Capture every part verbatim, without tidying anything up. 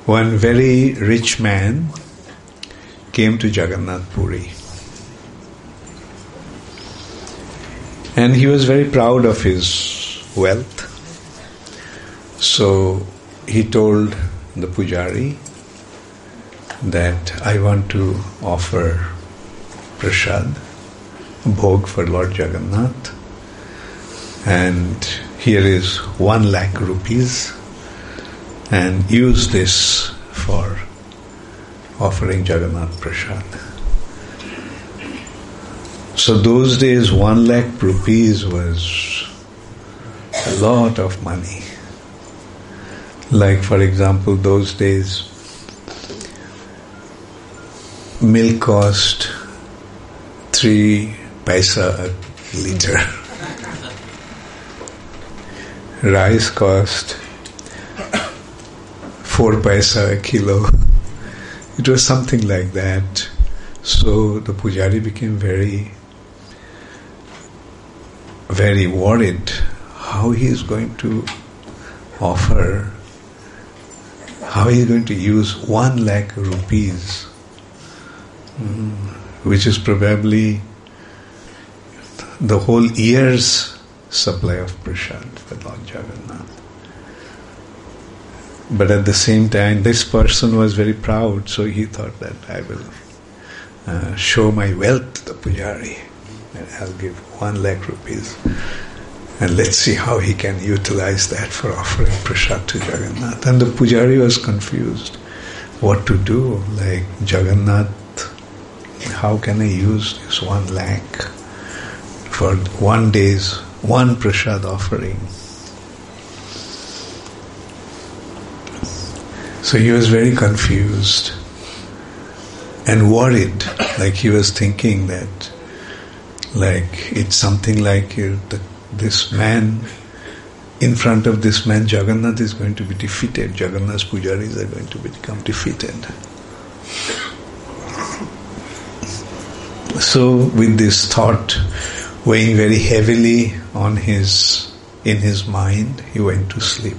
one very rich man came to Jagannath Puri. And he was very proud of his wealth. So he told the pujari that I want to offer prasad, bhog for Lord Jagannath, and here is one lakh rupees, and use this for offering Jagannath prasad. So those days one lakh rupees was a lot of money. Like for example, those days milk cost three paisa a liter. Rice cost four paisa a kilo. It was something like that. So the pujari became very, very worried how he is going to offer, how he is going to use one lakh rupees, mm, which is probably the whole year's supply of prasad for Lord Jagannath. But at the same time, this person was very proud, so he thought that I will uh, show my wealth to the pujari, and I'll give one lakh rupees, and let's see how he can utilize that for offering prasad to Jagannath. And the pujari was confused what to do. Like, Jagannath, how can I use this one lakh for one day's one prasad offering? So he was very confused and worried. Like he was thinking that, like, it's something like you, the, this man, in front of this man, Jagannath is going to be defeated. Jagannath's pujaris are going to become defeated. So with this thought weighing very heavily on his, in his mind, he went to sleep.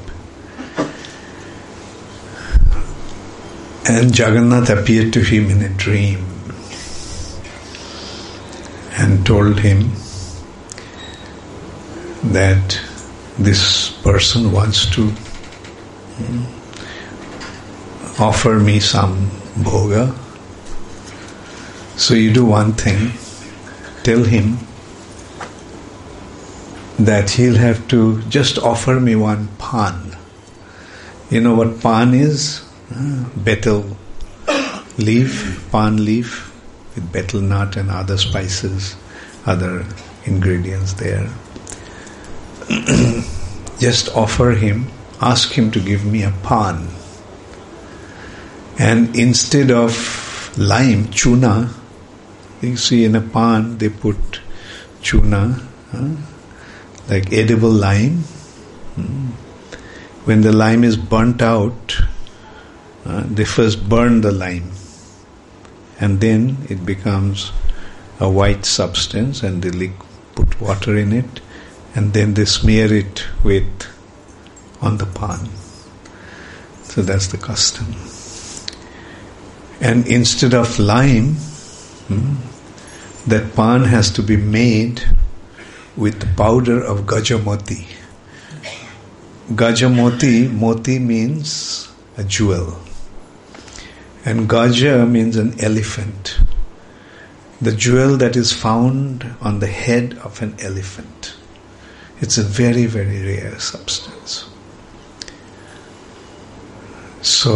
And Jagannath appeared to him in a dream and told him that this person wants to hmm, offer me some bhoga. So you do one thing, tell him that he'll have to just offer me one pan. You know what pan is? Uh, betel leaf, pan leaf with betel nut and other spices, other ingredients there. Just offer him, ask him to give me a pan. And instead of lime, chuna, you see in a pan they put chuna, huh? Like edible lime. Hmm. When the lime is burnt out, Uh, they first burn the lime, and then it becomes a white substance, and they li- put water in it, and then they smear it with on the pan. So that's the custom. And instead of lime, hmm, that pan has to be made with the powder of gajamoti. Gajamoti, moti means a jewel. And Gaja means an elephant. The jewel that is found on the head of an elephant. It's a very, very rare substance. So,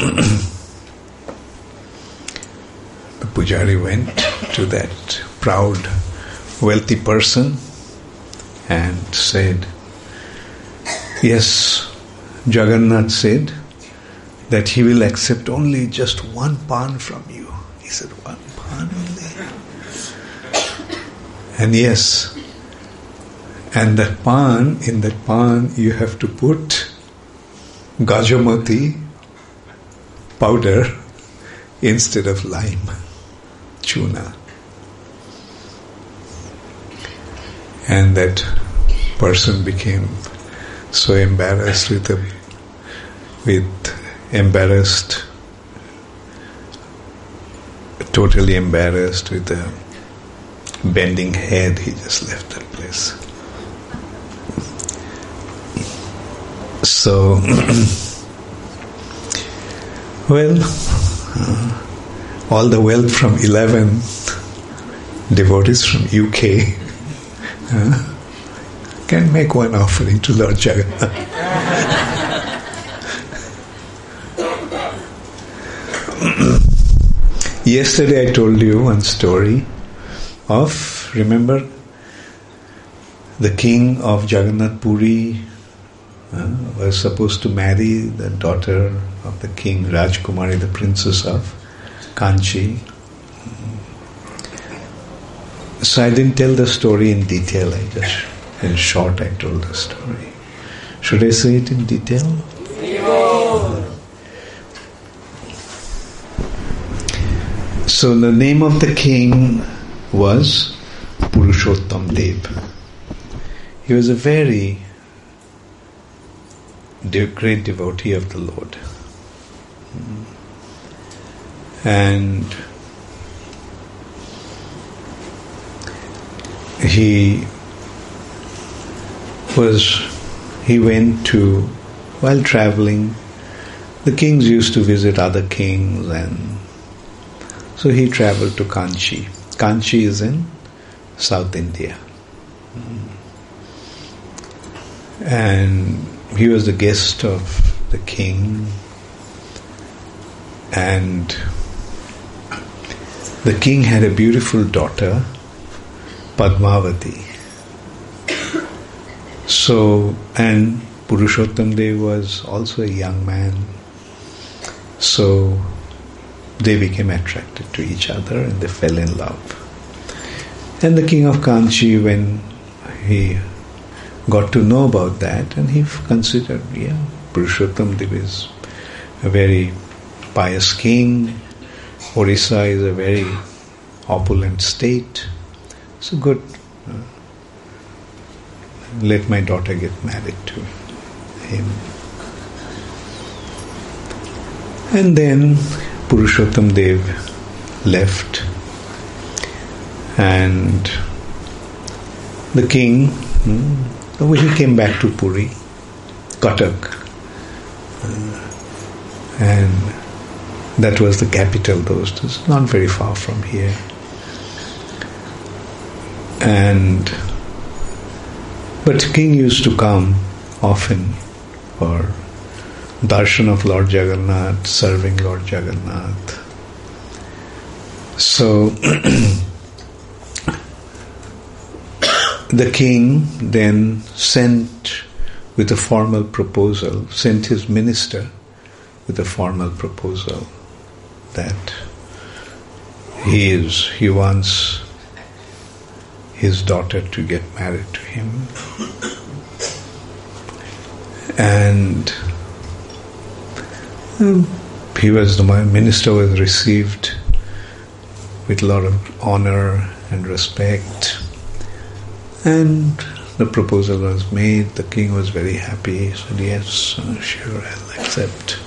the pujari went to that proud, wealthy person and said, yes, Jagannath said that he will accept only just one pan from you. He said, one pan only? And yes, and that pan, in that pan you have to put gajamati powder instead of lime, chuna. And that person became so embarrassed with a, with embarrassed, totally embarrassed, with a bending head, he just left that place. So, well, uh, all the wealth from eleven devotees from U K uh, can make one offering to Lord Jagannath. Yesterday I told you one story of, remember, the king of Jagannath Puri uh, was supposed to marry the daughter of the king, Rajkumari, the princess of Kanchi. So I didn't tell the story in detail, I just, in short, I told the story. Should I say it in detail? No. So the name of the king was Purushottam Dev. He was a very de- great devotee of the Lord. And he was, he went to, while traveling, the kings used to visit other kings, and so he traveled to Kanchi. Kanchi is in South India. And he was the guest of the king, and the king had a beautiful daughter, Padmavati. So, and Purushottam Dev was also a young man. So they became attracted to each other and they fell in love. And the king of Kanchi, when he got to know about that, and he considered, yeah, Purushottam Dev is a very pious king. Orissa is a very opulent state. So good. Uh, let my daughter get married to him. And then Purushottam Dev left, and the king, hmm, he came back to Puri, Cuttack, uh, and that was the capital those days, not very far from here. And but king used to come often for darshan of Lord Jagannath, serving Lord Jagannath. So the king then sent with a formal proposal, sent his minister with a formal proposal that he is, he wants his daughter to get married to him. And um, he was, the minister was received with a lot of honor and respect, and the proposal was made. The king was very happy. He said, yes, uh, sure, I'll accept.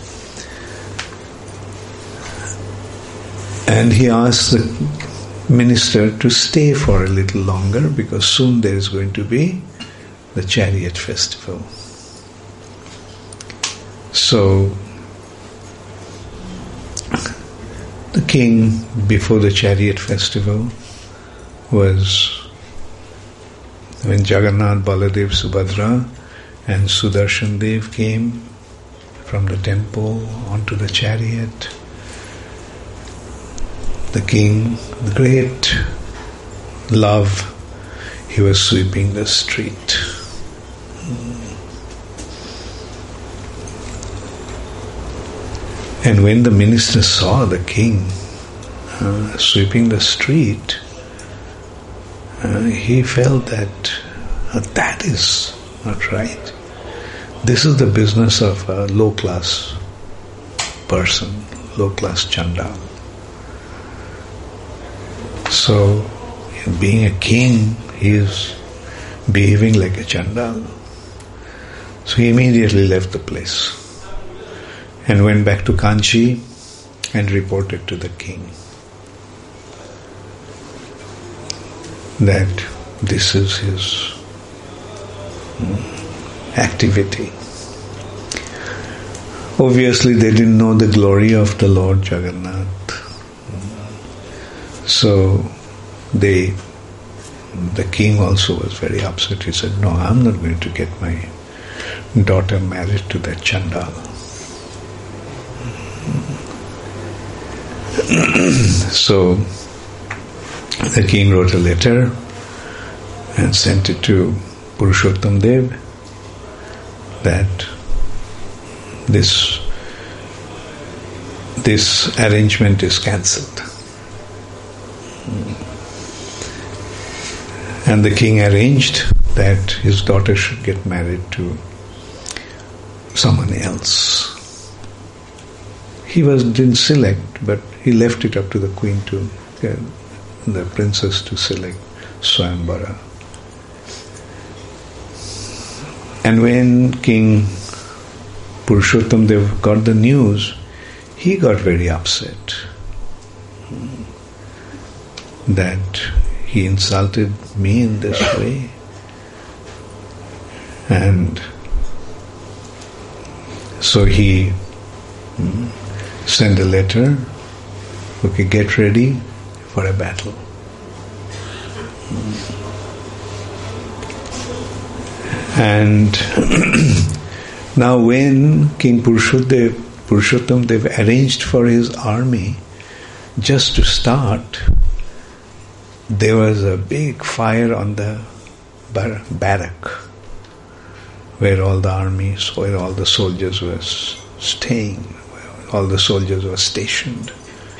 And he asked the minister to stay for a little longer, because soon there is going to be the chariot festival. So the king, before the chariot festival, was when Jagannath, Baladev, Subhadra and Sudarshan Dev came from the temple onto the chariot. The king, the great love, he was sweeping the street. And when the minister saw the king uh, sweeping the street, uh, he felt that uh, that is not right. This is the business of a low-class person, low-class chandal. So, being a king, he is behaving like a chandal. So he immediately left the place. and went back to Kanchi and reported to the king that this is his activity. Obviously, they didn't know the glory of the Lord Jagannath. So, they, the king also was very upset. He said, no, I'm not going to get my daughter married to that Chandal. So, the king wrote a letter and sent it to Purushottam Dev that this this arrangement is cancelled. And the king arranged that his daughter should get married to someone else. He was didn't select, but he left it up to the queen to uh, the princess to select Swayambara. And when King Purushottam Dev got the news, he got very upset that he insulted me in this way. And so he hmm, sent a letter, okay, get ready for a battle. And now when King Purushottam, Purushottam Dev arranged for his army just to start, there was a big fire on the bar- barrack where all the armies, where all the soldiers were staying, where all the soldiers were stationed.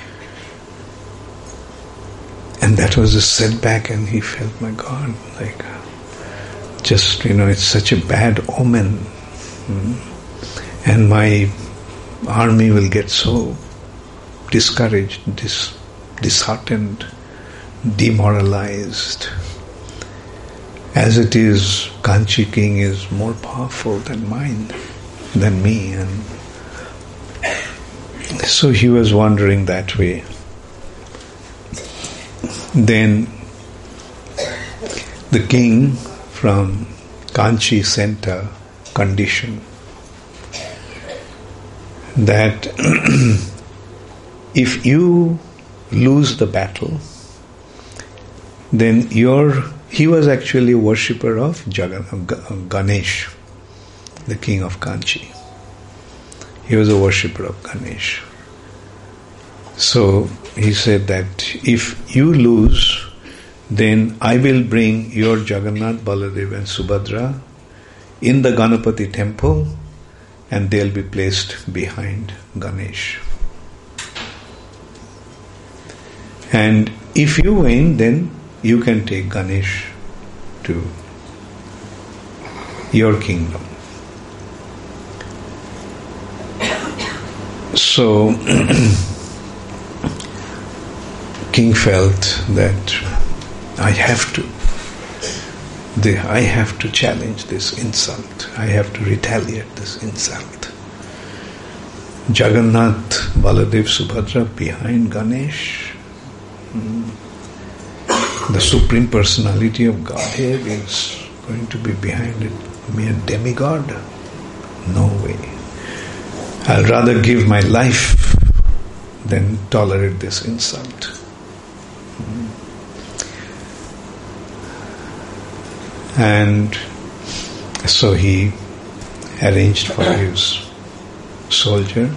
And that was a setback, and he felt, my God, like, just, you know, it's such a bad omen. Hmm? And my army will get so discouraged, dis- disheartened, demoralized. As it is, Kanchi king is more powerful than mine, than me. And so he was wondering that way. Then the king from Kanchi sent a condition that if you lose the battle, then your he was actually a worshipper of Jagan, Ganesh, the king of Kanchi. He was a worshipper of Ganesh. So he said that if you lose, then I will bring your Jagannath, Baladev and Subhadra in the Ganapati temple, and they'll be placed behind Ganesh. And if you win, then you can take Ganesh to your kingdom. So king felt that I have to, the, I have to challenge this insult. I have to retaliate this insult. Jagannath, Baladev, Subhadra behind Ganesh. Hmm. The Supreme Personality of Godhead is going to be behind it, a mere demigod? No way. I'll rather give my life than tolerate this insult. And so he arranged for his soldier.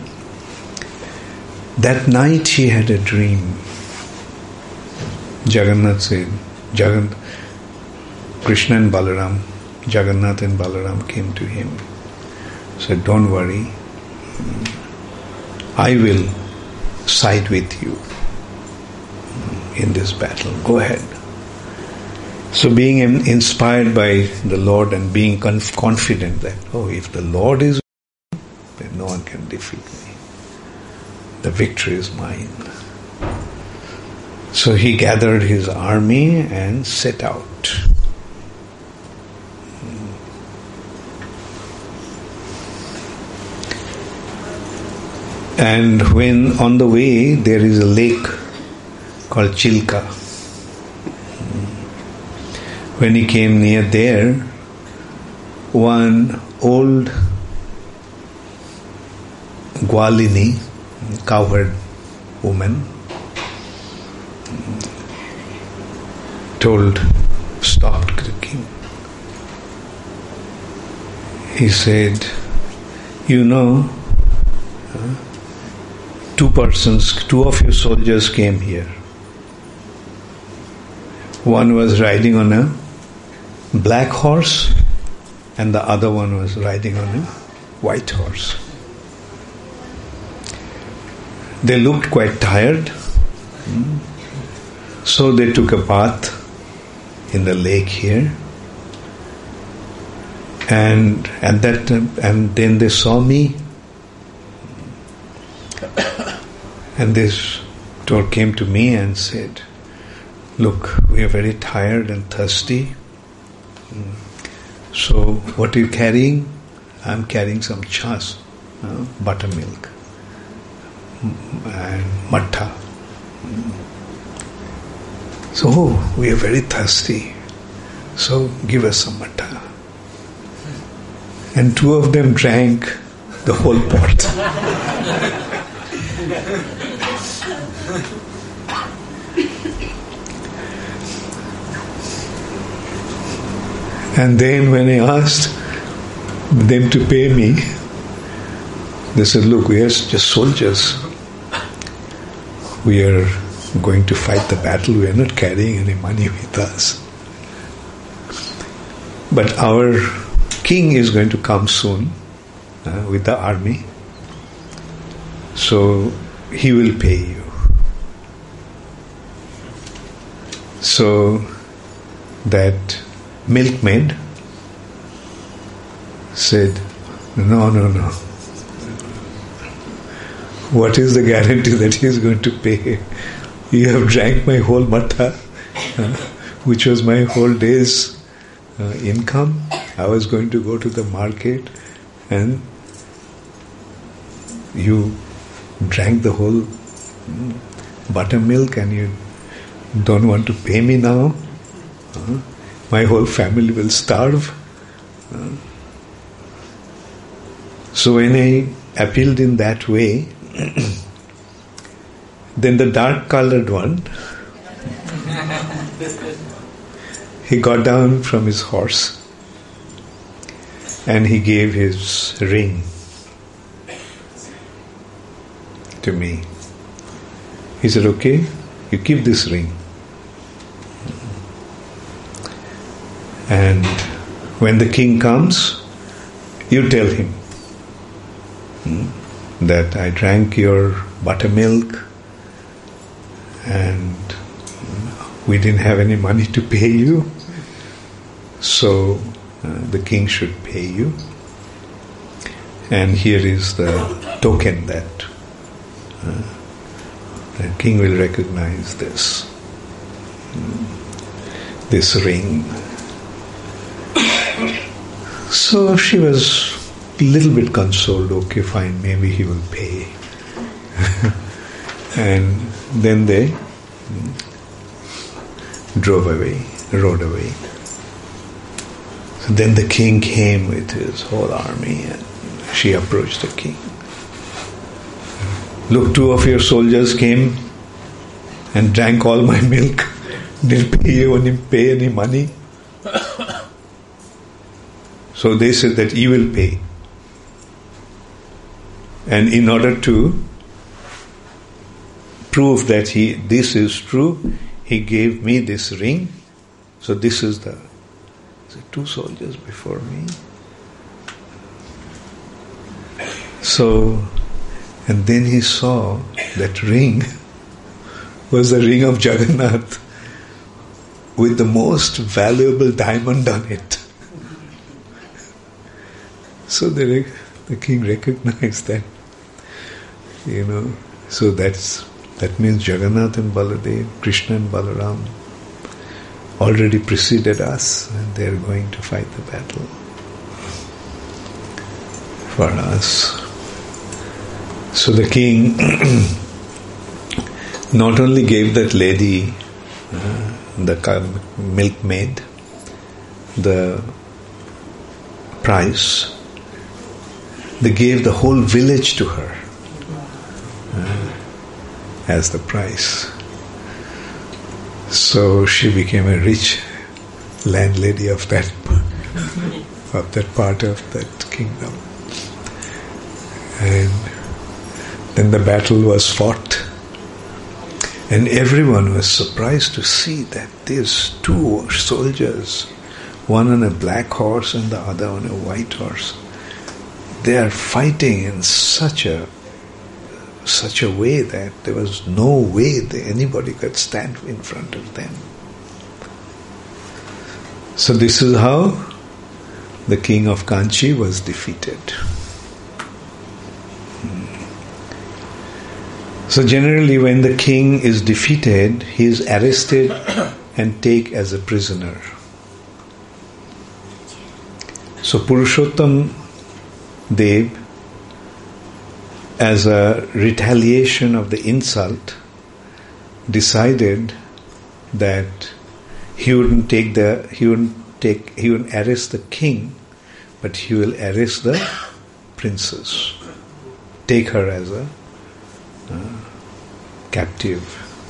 That night he had a dream. Jagannath said, Jagannath, Krishna and Balaram, Jagannath and Balaram came to him. Said, don't worry, I will side with you in this battle. Go ahead. So being inspired by the Lord and being conf- confident that, oh, if the Lord is with me, then no one can defeat me. The victory is mine. So he gathered his army and set out. And when on the way there is a lake called Chilka. When he came near there, one old Gwalini, cowherd woman, told, stopped the king. He said, you know, two persons, two of your soldiers came here. One was riding on a black horse and the other one was riding on a white horse. They looked quite tired, so they took a bath in the lake here. And at that time, and then they saw me, and this told came to me and said, "Look, we are very tired and thirsty. So what are you carrying?" "I'm carrying some chas, uh, buttermilk and mattha." "So oh, we are very thirsty. So give us some mattha." And two of them drank the whole pot. And then when I asked them to pay me, they said, "Look, we are just soldiers. We are going to fight the battle. We are not carrying any money with us. But our king is going to come soon uh, with the army. So he will pay you." So that milkmaid said, "No, no, no. What is the guarantee that he is going to pay? You have drank my whole mattha, uh, which was my whole day's uh, income. I was going to go to the market and you drank the whole mm, buttermilk and you don't want to pay me now? Uh, my whole family will starve." Uh, so when I appealed in that way, then the dark-colored one, he got down from his horse and he gave his ring to me. He said, "Okay, you keep this ring. And when the king comes, you tell him that I drank your buttermilk and we didn't have any money to pay you, so uh, the king should pay you. And here is the token that uh, the king will recognize this, this ring." So she was a little bit consoled. "Okay, fine, maybe he will pay." And then they drove away, rode away. So then the king came with his whole army and she approached the king. "Look, two of your soldiers came and drank all my milk. Didn't pay you any, pay any money. So they said that you will pay. And in order to prove that he this is true, he gave me this ring. So this is the so two soldiers before me." So, and then he saw that ring was the ring of Jagannath with the most valuable diamond on it. So the, the king recognized that, you know, so that's that means Jagannath and Baladev, Krishna and Balaram already preceded us and they are going to fight the battle for us. So the king not only gave that lady, uh, the milkmaid, the price, they gave the whole village to her uh, as the price. So she became a rich landlady of that of that part of that kingdom. And then the battle was fought, and everyone was surprised to see that these two soldiers, one on a black horse and the other on a white horse, they are fighting in such a such a way that there was no way that anybody could stand in front of them. So this is how the king of Kanchi was defeated. So generally when the king is defeated, he is arrested and taken as a prisoner. So Purushottam Dev, as a retaliation of the insult, decided that he wouldn't take the he wouldn't take he wouldn't arrest the king, but he will arrest the princess, take her as a uh, captive.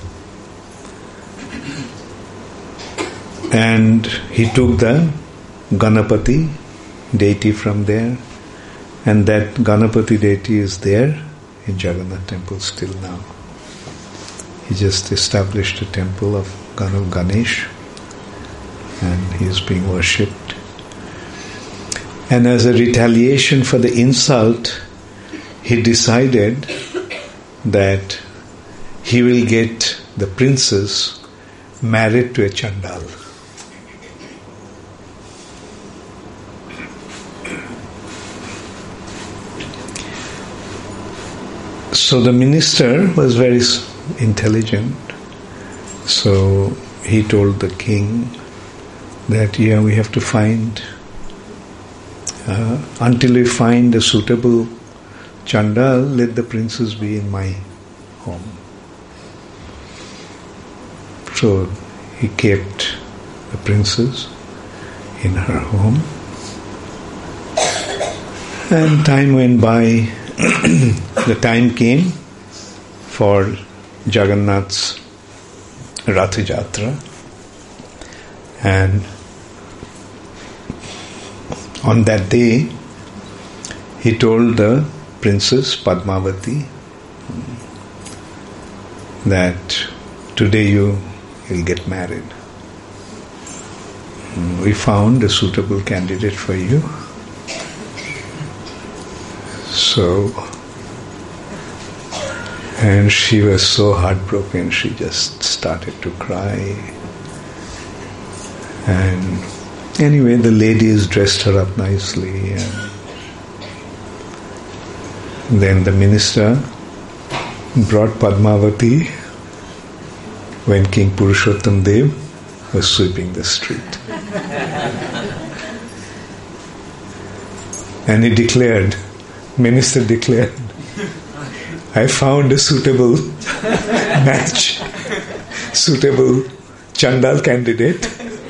And he took the Ganapati deity from there, and that Ganapati deity is there in Jagannath temple still now. He just established a temple of Gan- Ganesh, and he is being worshipped. And as a retaliation for the insult, he decided that he will get the princess married to a Chandal. So the minister was very intelligent. So he told the king that, yeah, we have to find, uh, until we find a suitable Chandal, let the princess be in my home. So he kept the princess in her home. And time went by. The time came for Jagannath's Rath Jatra, and on that day he told the princess Padmavati that today you will get married. We found a suitable candidate for you. So, and she was so heartbroken, she just started to cry. And anyway, the ladies dressed her up nicely, and then the minister brought Padmavati when King Purushottam Dev was sweeping the street. And he declared, Minister declared, I found a suitable match, suitable Chandal candidate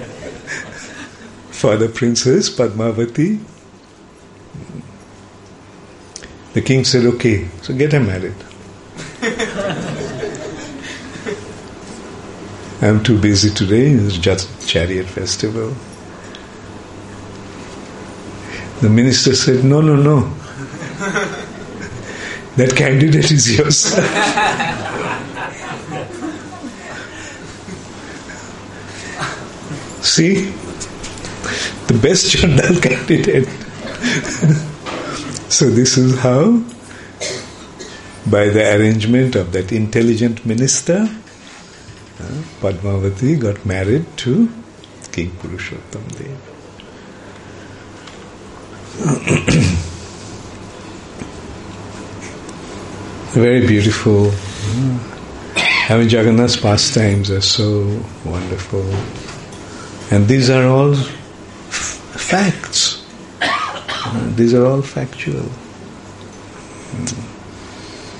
for the princess Padmavati. The king said, okay, so get her married. I'm too busy today, it's just chariot festival. The minister said, no, no, no. That candidate is yours. See? The best Chandal candidate. So this is how, by the arrangement of that intelligent minister, uh, Padmavati got married to King Purushottam Dev. Very beautiful. I mean, Jagannath's pastimes are so wonderful. And these are all f- facts. Uh, these are all factual.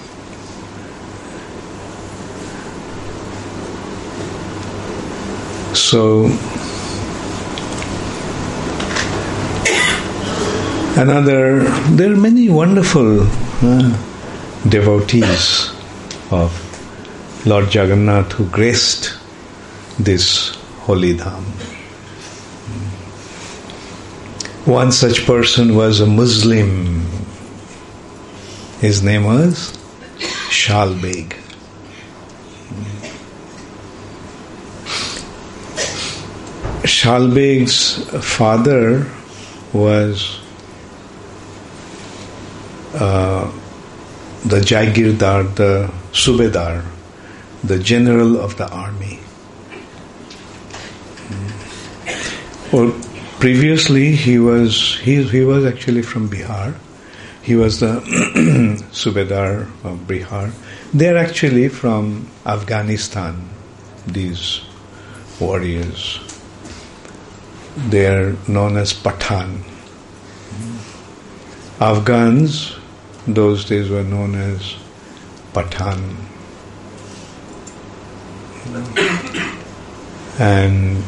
So, another, there are many wonderful uh, devotees of Lord Jagannath who graced this holy dham. One such person was a Muslim. His name was Shal Beg. Shal Beg's father was uh, the Jagirdar, the Subedar, the general of the army. Or previously, he was he he was actually from Bihar. He was the Subedar of Bihar. They are actually from Afghanistan. These warriors. They are known as Pathan. Afghans, those days were known as Pathan. And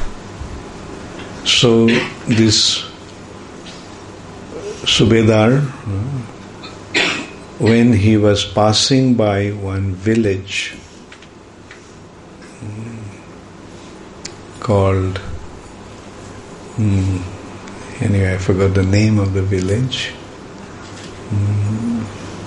so this Subedar, when he was passing by one village called, hmm, anyway, I forgot the name of the village. Hmm.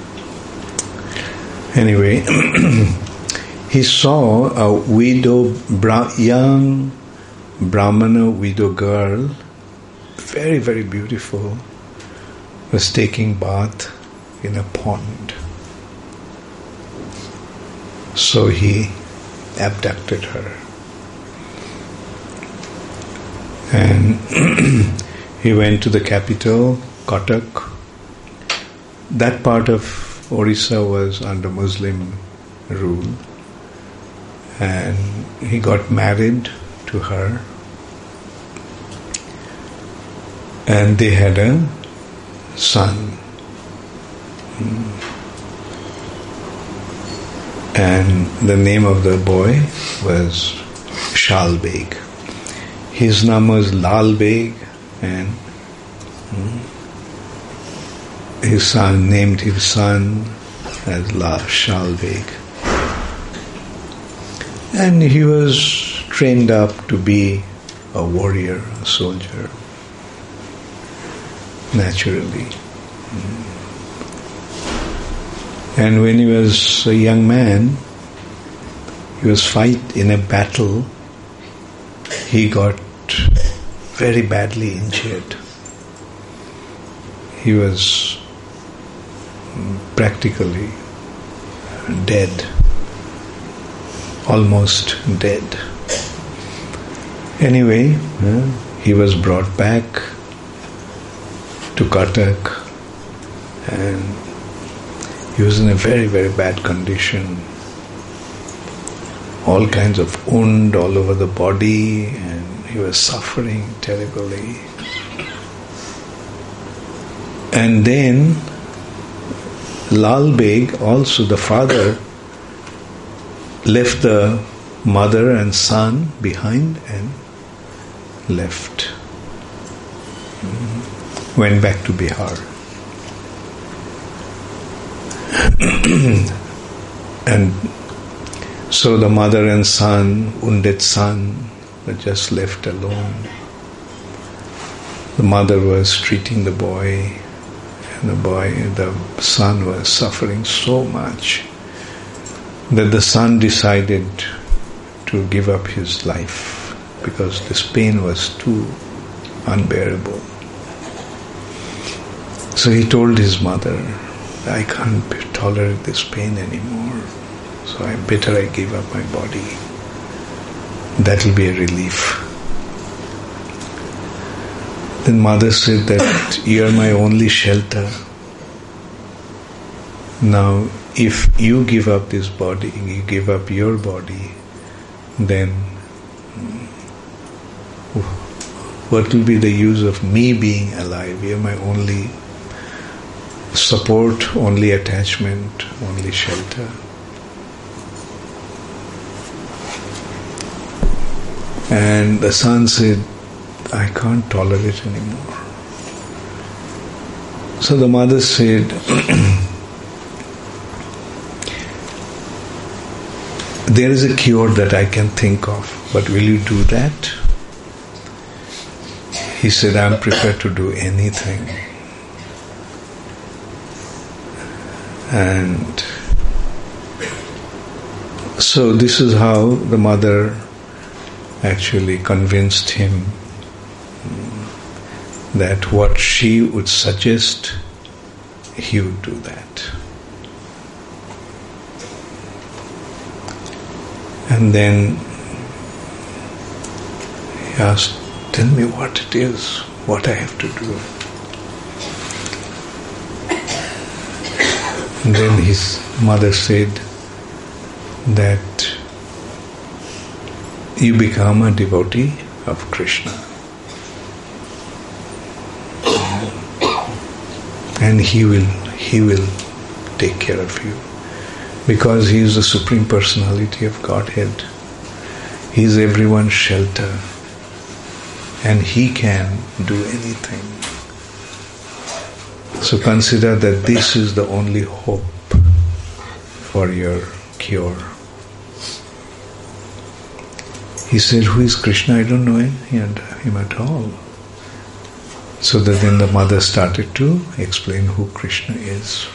Anyway, he saw a widow, bra- young Brahmana widow girl, very, very beautiful, was taking bath in a pond. So he abducted her. And he went to the capital, Cuttack. That part of Orissa was under Muslim rule. And he got married to her. And they had a son. And the name of the boy was Shal Beg. His name was Lal Beg, and his son named his son as La Shal Beg. And he was trained up to be a warrior, a soldier, naturally. And when he was a young man, he was fight in a battle. He got very badly injured. He was practically dead, almost dead. Anyway, uh, he was brought back to Cuttack, and he was in a very, very bad condition. All kinds of wound all over the body, and he was suffering terribly. And then Lal Beg, also the father, left the mother and son behind and left. Went back to Bihar. And so the mother and son, wounded son, were just left alone. The mother was treating the boy, and the boy, the son was suffering so much that the son decided to give up his life because this pain was too unbearable. So he told his mother, I can't tolerate this pain anymore, so I better I give up my body. That will be a relief. Then mother said that you are my only shelter. Now, if you give up this body, you give up your body, then what will be the use of me being alive? You are my only support, only attachment, only shelter. And the son said, I can't tolerate anymore. So the mother said, there is a cure that I can think of, but will you do that? He said, I am prepared to do anything. And so this is how the mother actually convinced him that what she would suggest, he would do that. And then he asked, tell me what it is, what I have to do. And then his mother said that you become a devotee of Krishna. And he will, he will take care of you. Because he is the Supreme Personality of Godhead. He is everyone's shelter. And he can do anything. So consider that this is the only hope for your cure. He said, who is Krishna? I don't know him at all. So that then the mother started to explain who Krishna is.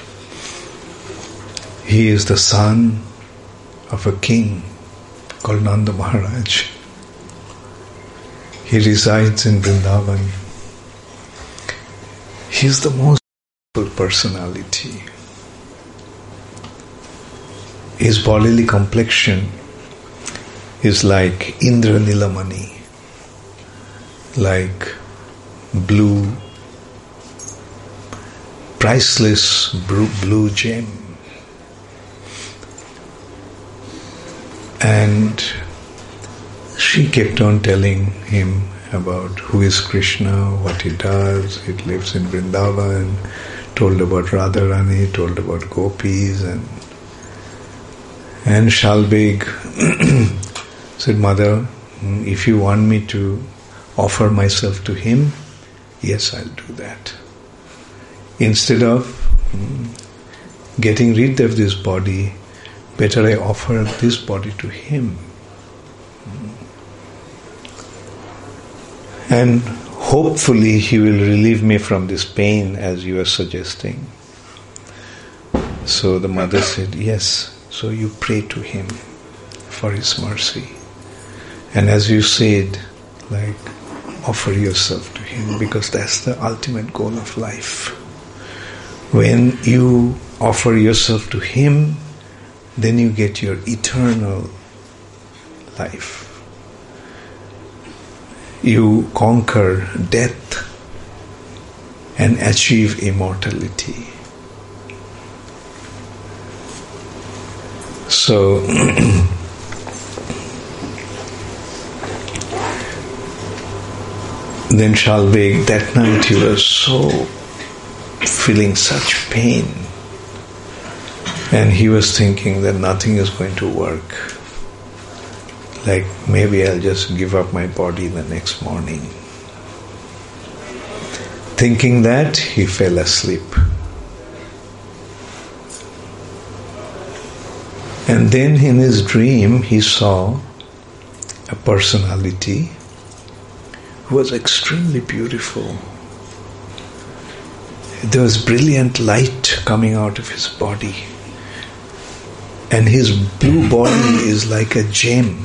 He is the son of a king called Nanda Maharaj. He resides in Vrindavan. He is the most beautiful personality. His bodily complexion is like Indra Nilamani, like blue, priceless blue gem. And she kept on telling him about who is Krishna, what he does. He lives in Vrindavan, told about Radharani, told about gopis, and and Shalbeg said, Mother, if you want me to offer myself to him, yes, I'll do that. Instead of getting rid of this body, better I offer this body to him. And hopefully he will relieve me from this pain as you are suggesting. So the mother said, yes, so you pray to him for his mercy. And as you said, like, offer yourself to him, because that's the ultimate goal of life. When you offer yourself to him, then you get your eternal life. You conquer death and achieve immortality. So, then Shalbeg, that night he was so feeling such pain, and he was thinking that nothing is going to work. Like, maybe I'll just give up my body the next morning. Thinking that, he fell asleep. And then in his dream, he saw a personality who was extremely beautiful. There was brilliant light coming out of his body. And his blue body is like a gem.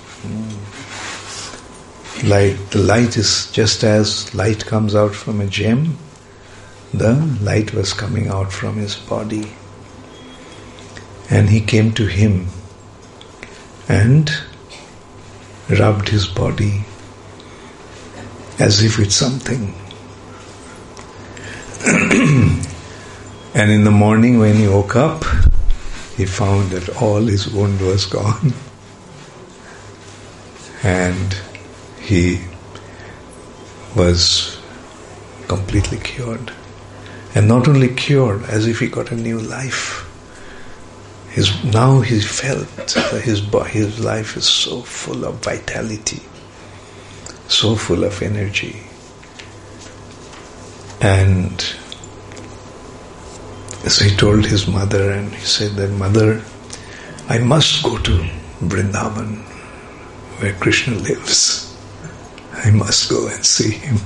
Like the light is, just as light comes out from a gem, the light was coming out from his body. And he came to him and rubbed his body as if it's something. And in the morning when he woke up, he found that all his wound was gone. And he was completely cured. And not only cured, as if he got a new life. His, now he felt that his, his life is so full of vitality. so full of energy. And so he told his mother, and he said that, "Mother, I must go to Vrindavan, where Krishna lives. I must go and see him."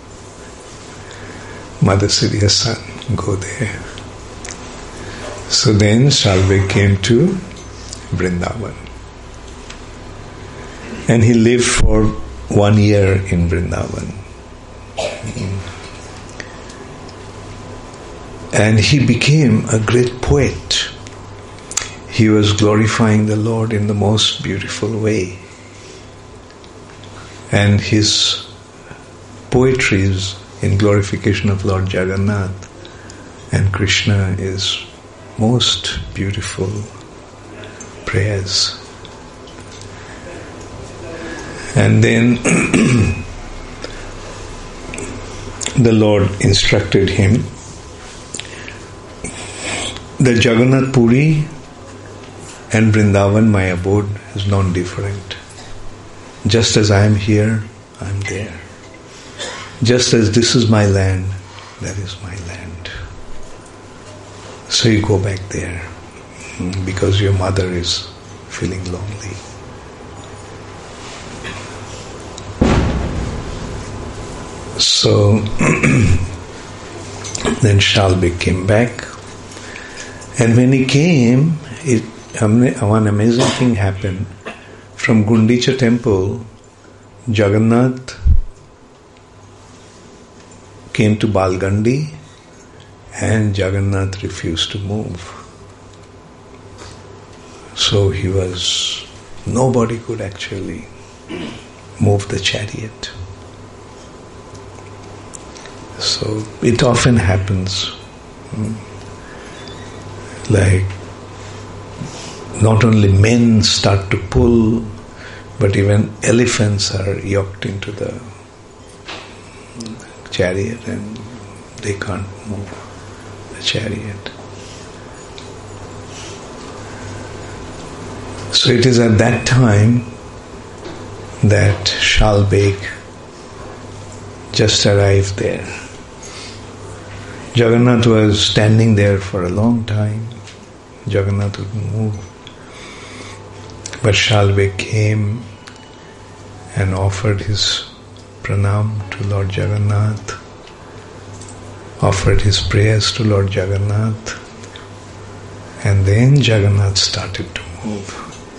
Mother said, "Yes, son, go there." So then Shalbeg came to Vrindavan. And he lived for one year in Vrindavan. And he became a great poet. He was glorifying the Lord in the most beautiful way. And his poetries in glorification of Lord Jagannath and Krishna is most beautiful prayers. And then the Lord instructed him that Jagannath Puri and Vrindavan, my abode, is non-different. Just as I am here, I am there. Just as this is my land, that is my land. So you go back there because your mother is feeling lonely. So then Shalbeg came back, and when he came, it, one amazing thing happened. From Gundicha temple, Jagannath came to Balgandi, and Jagannath refused to move. So he was, nobody could actually move the chariot. So it often happens, like not only men start to pull, but even elephants are yoked into the chariot and they can't move the chariot. So it is at that time that Shalbeg just arrived there. Jagannath was standing there for a long time. Jagannath wouldn't move. But Shalbeg came and offered his pranam to Lord Jagannath, offered his prayers to Lord Jagannath, and then Jagannath started to move.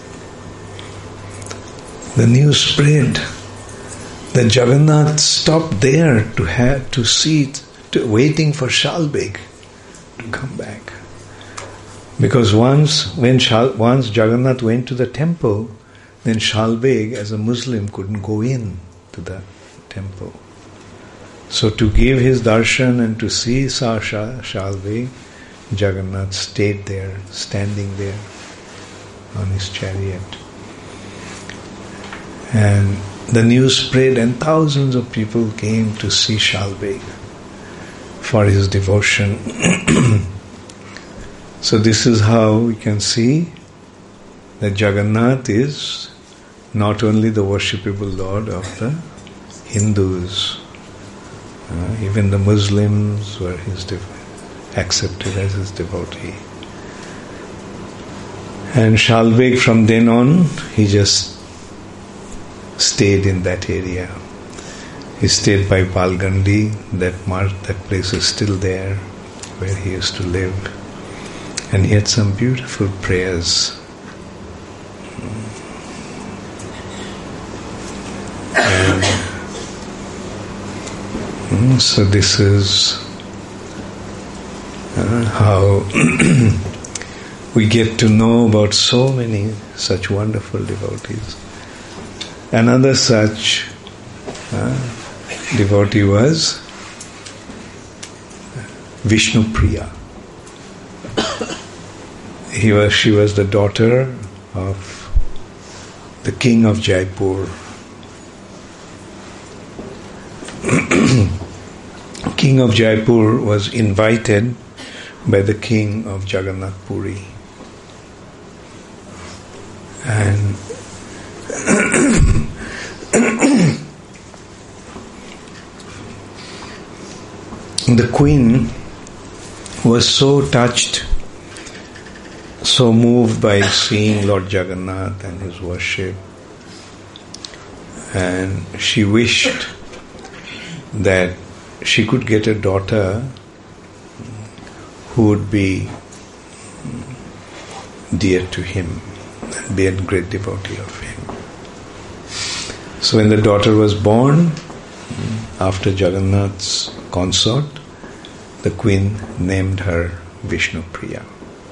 The news spread that Jagannath stopped there to have to see it, to waiting for Shalbeg to come back. Because once when Shal, once Jagannath went to the temple, then Shalbeg as a Muslim couldn't go in to the temple. So to give his darshan and to see Sasha Shalbeg, Jagannath stayed there, standing there on his chariot. And the news spread and thousands of people came to see Shalbeg for his devotion. So this is how we can see that Jagannath is not only the worshipable Lord of the Hindus, uh, even the Muslims were his dev- accepted as his devotee. And Shalbeg from then on, he just stayed in that area. He stayed by Balgandi, that mark, that place is still there, where he used to live. And he had some beautiful prayers. And so this is uh, how we get to know about so many such wonderful devotees. Another such uh, devotee was Vishnupriya. He was, she was the daughter of the king of Jaipur. King of Jaipur was invited by the king of Jagannath Puri. And the queen was so touched, so moved by seeing Lord Jagannath and his worship, and she wished that she could get a daughter who would be dear to him and be a great devotee of him. So when the daughter was born, after Jagannath's consort, the queen named her Vishnupriya.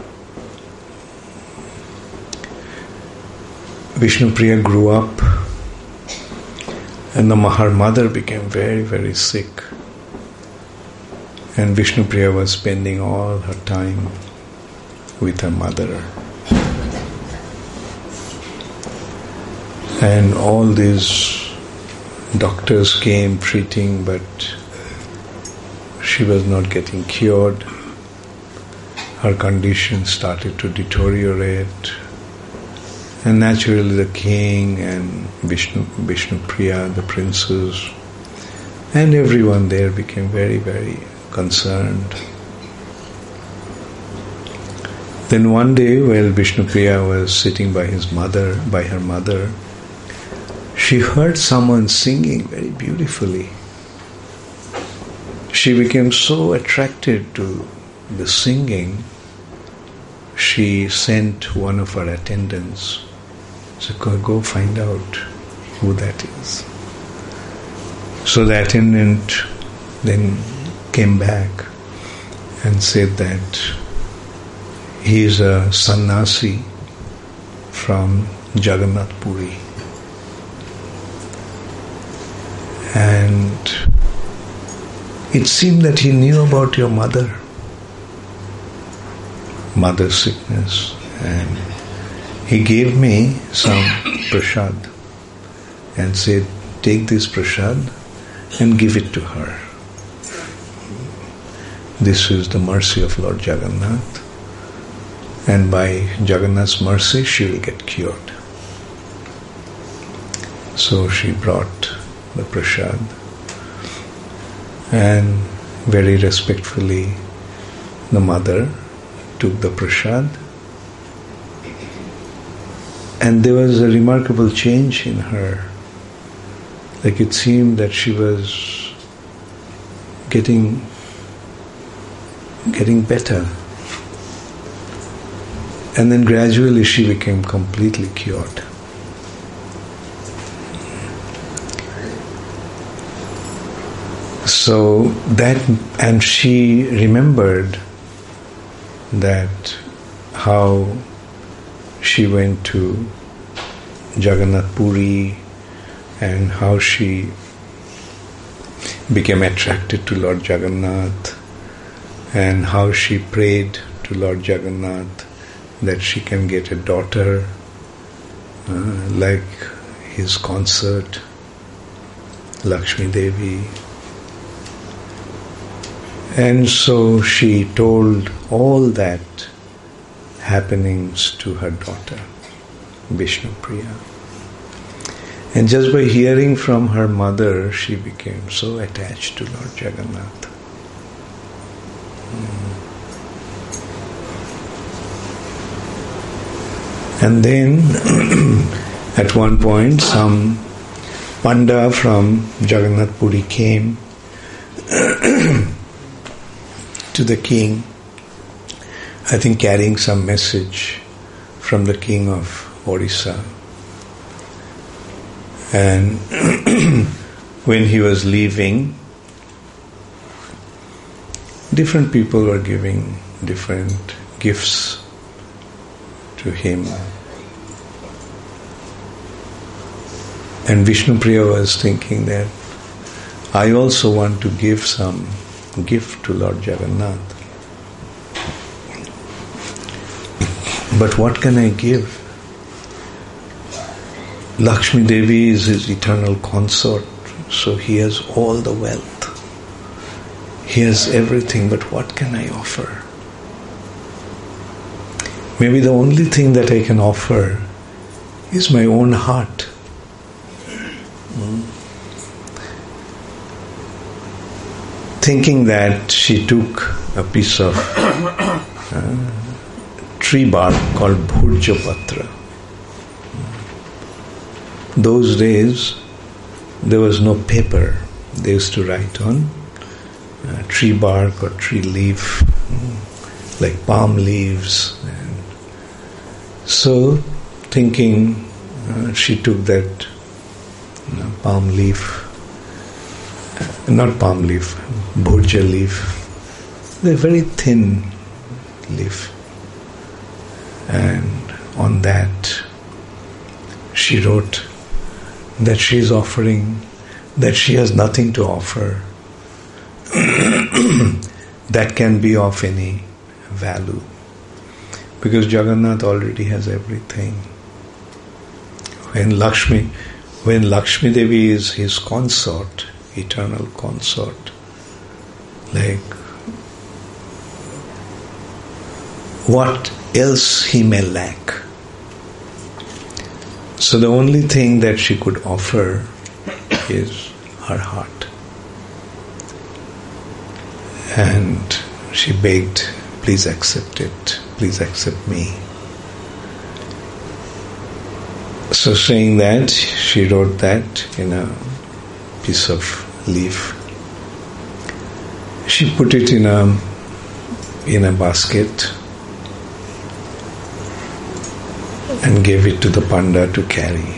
Vishnupriya grew up, and the, her mother became very, very sick. And Vishnupriya was spending all her time with her mother. And all these doctors came treating, but she was not getting cured. Her condition started to deteriorate. And naturally the king and Vishnu, Vishnupriya, the princess, and everyone there became very, very concerned. Then one day, while Vishnupriya was sitting by his mother, by her mother, she heard someone singing very beautifully. She became so attracted to the singing, she sent one of her attendants to go, go find out who that is. So the attendant then came back and said that he is a sannyasi from Jagannath Puri. And it seemed that he knew about your mother, mother's sickness, and he gave me some prasad and said, take this prasad and give it to her. This is the mercy of Lord Jagannath, and by Jagannath's mercy she will get cured. So she brought the prasad, and very respectfully the mother took the prasad, and there was a remarkable change in her. Like it seemed that she was getting getting better. And then gradually she became completely cured. So that, and she remembered that how she went to Jagannath Puri and how she became attracted to Lord Jagannath and how she prayed to Lord Jagannath that she can get a daughter uh, like his consort, Lakshmi Devi. And so she told all that happenings to her daughter, Vishnupriya. And just by hearing from her mother, she became so attached to Lord Jagannath. And then, at one point, some Panda from Jagannath Puri came to the king, I think carrying some message from the king of Orissa. And when he was leaving, different people were giving different gifts to him. And Vishnupriya was thinking that I also want to give some gift to Lord Jagannath. But what can I give? Lakshmi Devi is his eternal consort, so he has all the wealth. He has everything, but what can I offer? Maybe the only thing that I can offer is my own heart. thinking that she took a piece of uh, tree bark called Bhurjapatra. Those days, there was no paper. They used to write on uh, tree bark or tree leaf, like palm leaves. And so, thinking uh, she took that you know, palm leaf, uh, not palm leaf, bhurja leaf. They're very thin leaf. And on that, she wrote that she is offering, that she has nothing to offer that can be of any value, because Jagannath already has everything. When Lakshmi, when Lakshmi Devi is his consort, eternal consort, like what else he may lack? So the only thing that she could offer is her heart. And she begged, please accept it, please accept me. So saying that, she wrote that in a piece of leaf. She put it in a in a basket and gave it to the Panda to carry.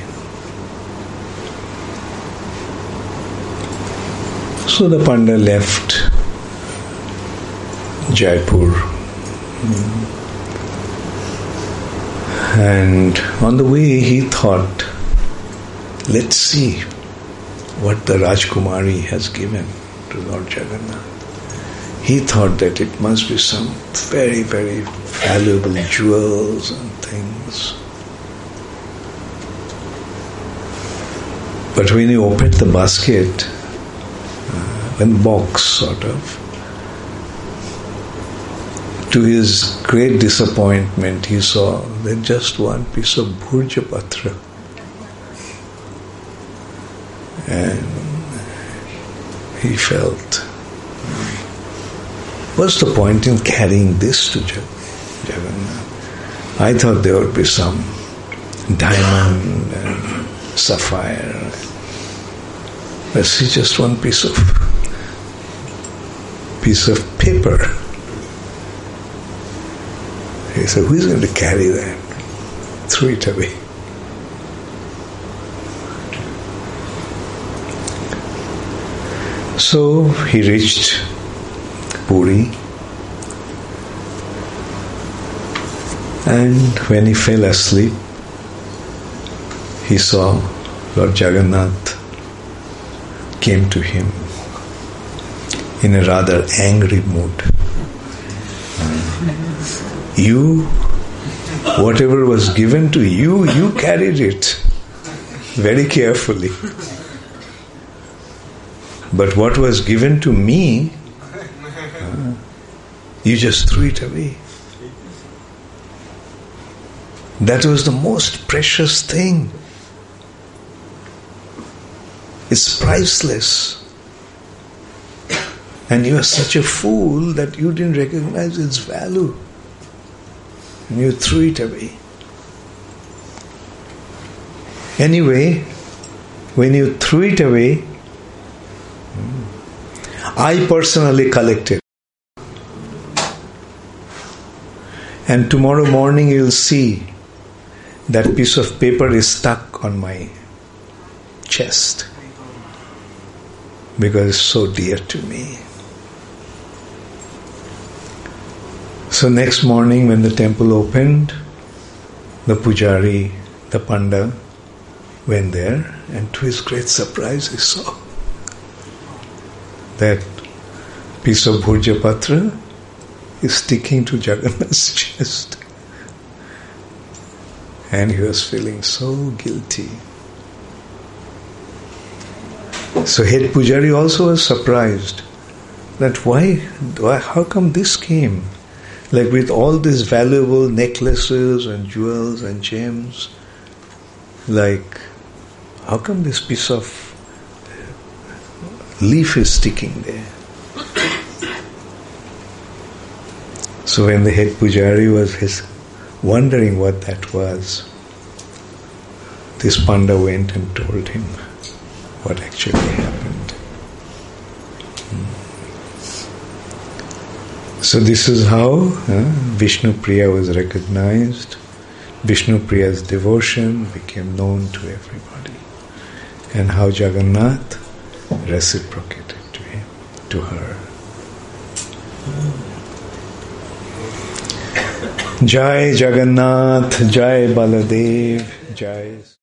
So the Panda left Jaipur, and on the way he thought, let's see what the Rajkumari has given to Lord Jagannath. He thought that it must be some very, very valuable jewels and things. But when he opened the basket, uh, when box sort of, to his great disappointment, he saw that just one piece of Bhurjapatra. And he felt, what's the point in carrying this to Jagannath? I thought there would be some diamond and sapphire. But see, just one piece of piece of paper. He said, who is going to carry that? Threw it away. So he reached Puri, and when he fell asleep, he saw Lord Jagannath came to him in a rather angry mood. You, whatever was given to you, you carried it very carefully. But what was given to me, uh, you just threw it away. That was the most precious thing. It's priceless. And you are such a fool that you didn't recognize its value. And you threw it away. Anyway, when you threw it away, I personally collected. And tomorrow morning you will see that piece of paper is stuck on my chest because it's so dear to me. So next morning when the temple opened, the pujari, the panda, went there, and to his great surprise he saw that piece of Bhurjapatra is sticking to Jagannath's chest. And he was feeling so guilty. So head pujari also was surprised that why, why, how come this came? Like with all these valuable necklaces and jewels and gems, like how come this piece of leaf is sticking there? So when the head pujari was his, wondering what that was, this Panda went and told him what actually happened. So this is how uh, Vishnu Priya was recognized. Vishnu Priya's devotion became known to everybody, and how Jagannath reciprocated to him, to her. Jai Jagannath, Jai Baladev, Jai